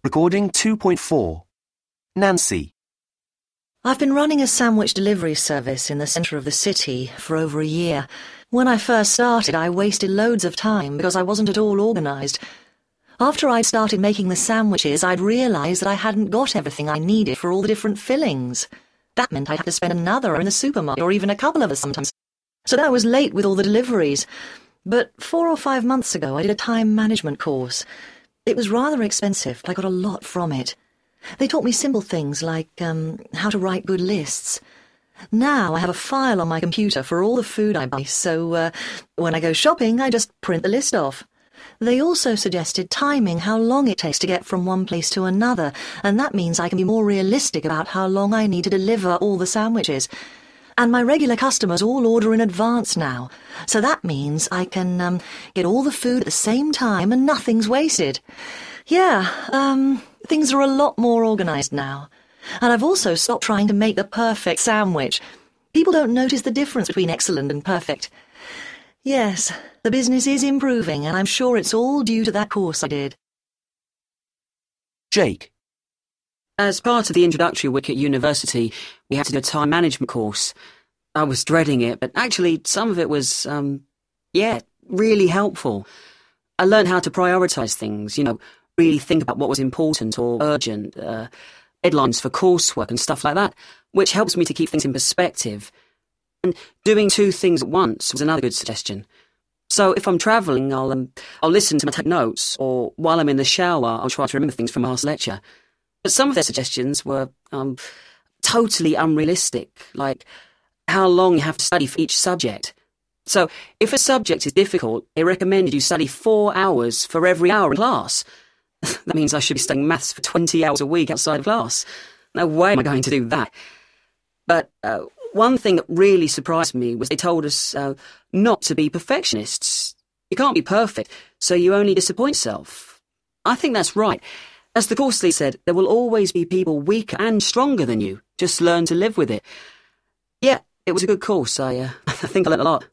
Recording 2.4. Nancy. I've been running a sandwich delivery service in the centre of the city for over a year. When I first started, I wasted loads of time because I wasn't at all organised. After I'd started making the sandwiches, I'd realised that I hadn't got everything I needed for all the different fillings. That meant I'd have to spend another hour in the supermarket, or even a couple of us sometimes. So then I was late with all the deliveries. But 4 or 5 months ago, I did a time management course. It was rather expensive, but I got a lot from it. They taught me simple things like how to write good lists. Now I have a file on my computer for all the food I buy, so when I go shopping, I just print the list off. They also suggested timing how long it takes to get from one place to another, and that means I can be more realistic about how long I need to deliver all the sandwiches. And my regular customers all order in advance now, so that means I can get all the food at the same time and nothing's wasted. Yeah, things are a lot more organised now. And I've also stopped trying to make the perfect sandwich. People don't notice the difference between excellent and perfect. Yes, the business is improving, and I'm sure it's all due to that course I did. Jake. As part of the introductory week at university, we had to do a time management course. I was dreading it, but actually some of it was, really helpful. I learned how to prioritise things, really think about what was important or urgent, deadlines for coursework and stuff like that, which helps me to keep things in perspective. And doing 2 things at once was another good suggestion. So if I'm travelling, I'll listen to my take notes, or while I'm in the shower, I'll try to remember things from last lecture. But some of their suggestions were totally unrealistic, like how long you have to study for each subject. So if a subject is difficult, they recommended you study 4 hours for every hour in class. That means I should be studying maths for 20 hours a week outside of class. No way am I going to do that. But one thing that really surprised me was they told us not to be perfectionists. You can't be perfect, so you only disappoint yourself. I think that's right. As the course lead said, there will always be people weaker and stronger than you. Just learn to live with it. Yeah, it was a good course. I think I learnt a lot.